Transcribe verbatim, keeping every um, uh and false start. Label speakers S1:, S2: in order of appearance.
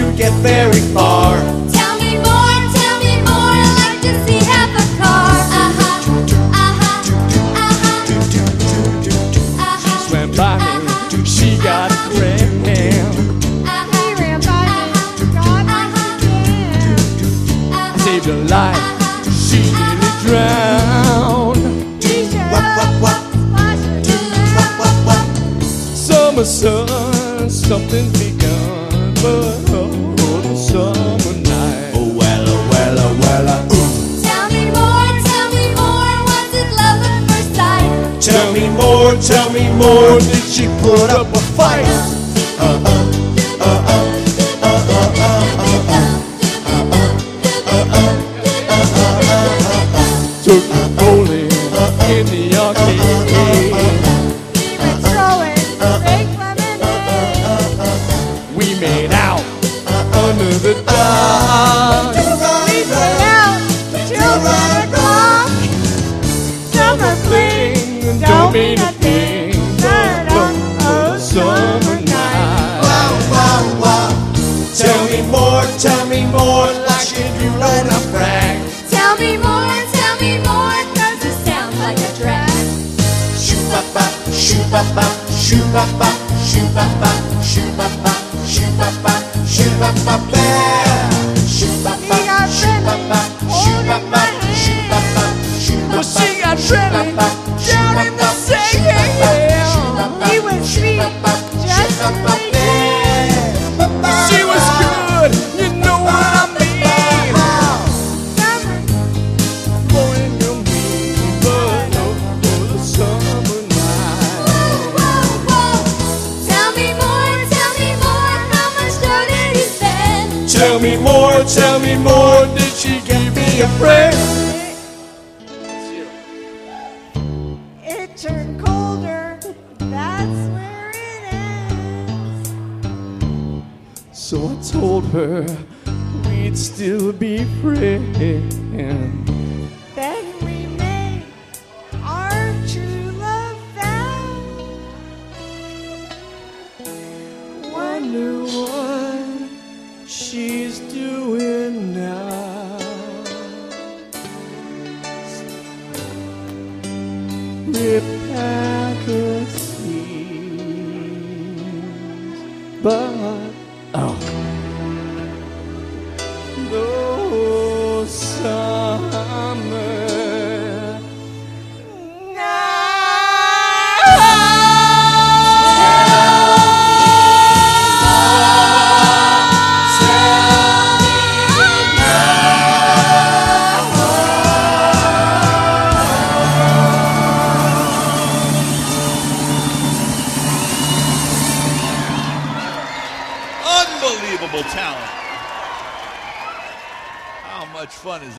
S1: get very far.
S2: Tell me more, tell me more, I'd like to see half a car. Uh-huh, uh-huh, uh-huh, uh-huh.
S1: She swam by me, she got a cramp. Saved her life, she nearly drowned. Summer sun, something's begun, but oh, the summer night. Oh well, oh well, oh well, uh, ooh.
S2: Tell me more, tell me more, was it love at first sight?
S1: Tell me more, tell me more, did she put up a fight? Uh uh, uh uh, uh uh, uh uh. Took me bowling in the arcade.
S2: We were throwing fake lemonade.
S1: We made out under the dock.
S2: We went out till ten o'clock. Summer fling
S1: Don't mean a thing, but oh, the summer night.
S3: Wow, wow, wow.
S1: Tell me more, tell me more, like if you wanna brag.
S2: Tell me more, tell me more, cause it sounds like a drag.
S3: Shoo-ba-ba, shoo-ba-ba, shoo-ba-ba, shoo-ba-ba, shoo-ba-ba, shoo-ba-ba, shoo-ba-ba, shoo-ba-ba, shoo-ba-ba, shoo-ba-ba, shoo-ba-ba,
S1: Well,
S3: shoo-ba-ba.
S1: she got ready down in the sand.
S2: He was sweet, just like
S1: She was good, you know what I mean.
S2: summer.
S1: More than you mean, but oh, oh, the summer night.
S2: Whoa, whoa. Tell me more, tell me more, how much dough did he spend?
S1: Tell me more, tell me more, did she give me a friend?
S2: It turned colder, that's where it ends.
S1: So I told her we'd still be friends.
S2: Then we made our true love vow.
S1: Wonder what she's doing now. Rip back her sleeves, but oh, no summer.
S4: Unbelievable talent. How much fun is